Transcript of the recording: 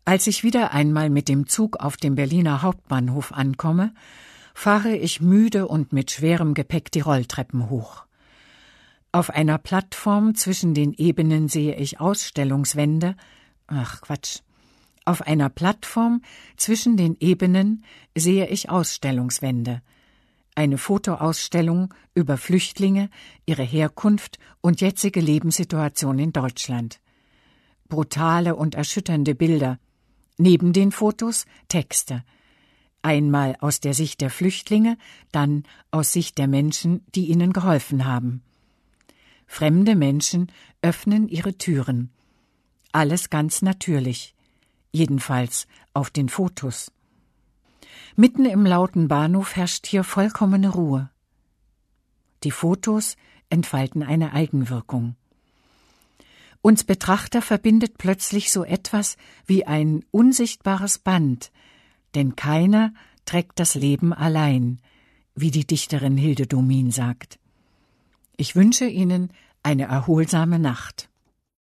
Als ich wieder einmal mit dem Zug auf dem Berliner Hauptbahnhof ankomme, fahre ich müde und mit schwerem Gepäck die Rolltreppen hoch. Auf einer Plattform zwischen den Ebenen sehe ich Ausstellungswände. Auf einer Plattform zwischen den Ebenen sehe ich Ausstellungswände. Eine Fotoausstellung über Flüchtlinge, ihre Herkunft und jetzige Lebenssituation in Deutschland. Brutale und erschütternde Bilder. Neben den Fotos Texte. Einmal aus der Sicht der Flüchtlinge, dann aus Sicht der Menschen, die ihnen geholfen haben. Fremde Menschen öffnen ihre Türen. Alles ganz natürlich. Jedenfalls auf den Fotos. Mitten im lauten Bahnhof herrscht hier vollkommene Ruhe. Die Fotos entfalten eine Eigenwirkung. Uns Betrachter verbindet plötzlich so etwas wie ein unsichtbares Band, denn keiner trägt das Leben allein, wie die Dichterin Hilde Domin sagt. Ich wünsche Ihnen eine erholsame Nacht.